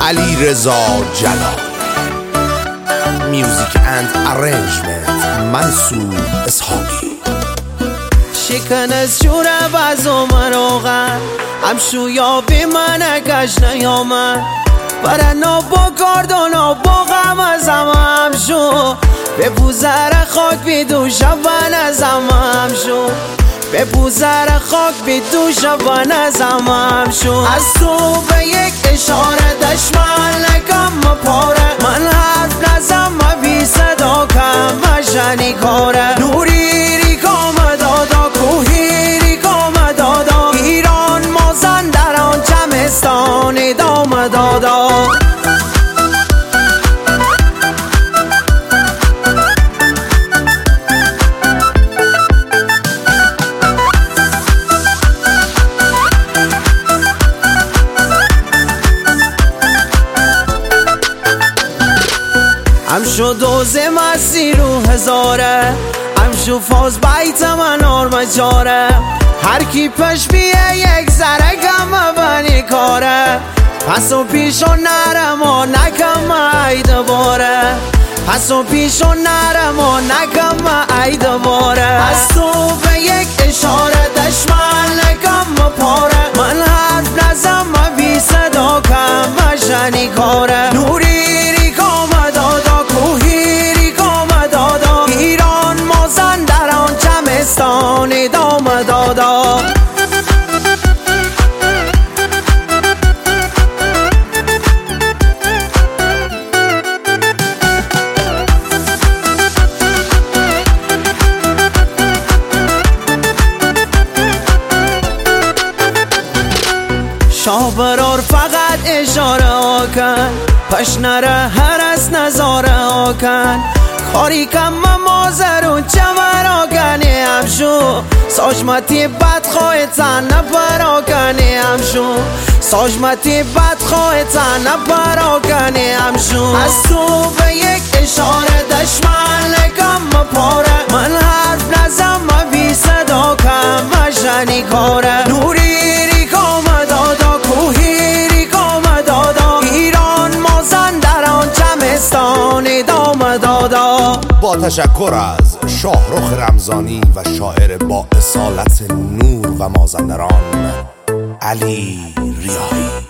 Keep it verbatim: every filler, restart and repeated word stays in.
علیرضا جلال. میوزیک اند ارنجمنت منصور اسحاقی. شکن از جوره بازو مروغن همشو یا بی من اگش نیامن برنا با گردانا با غم از همشو به بوزر خاک بی دو شبن از همشو به بوزر خاک بی دو شبن از همشو. از تو به یک اشاره دشمن لکم پاره من حرف نزم بی صدا کم مشنی کاره نوری ریکام دادا کوهی ریکام دادا ایران مازن در آن چمستانی دام دادا. همشو دوزه مسی رو هزاره همشو فاز بیت من آرم جاره هر کی پش بیه یک ذره گم بنی کاره پس و پیشو نرم و نکم عید باره پس و پیشو نرم و نکم عید باره. از تو به یک اشاره دشمن لکم پاره من حرف نزم بی صدا کم مشنی کاره نوری ریکام دادا کوهی ریکام دادا ایران مازن در آن چمستانی دام دادا. شاه برار فقط اشاره آکن پش نره هر از نظاره آکن کاری کم مازرون چمر آکنی همشو ساجمتی بد خواهد تن نپر آکنی همشو ساجمتی بد خواهد تن نپر آکنی همشو. از تو به یک اشاره دشمن لکم پاره من حرف نزم بی صدا کم مشنی کاره نوری ریکام دادا کوهی ریکام دادا ایران مازن در آن چمستانی دام دادا. با تشکر از شاهرخ رمضانی و شاعر با اصالت نور و مازندران علی ریاحی.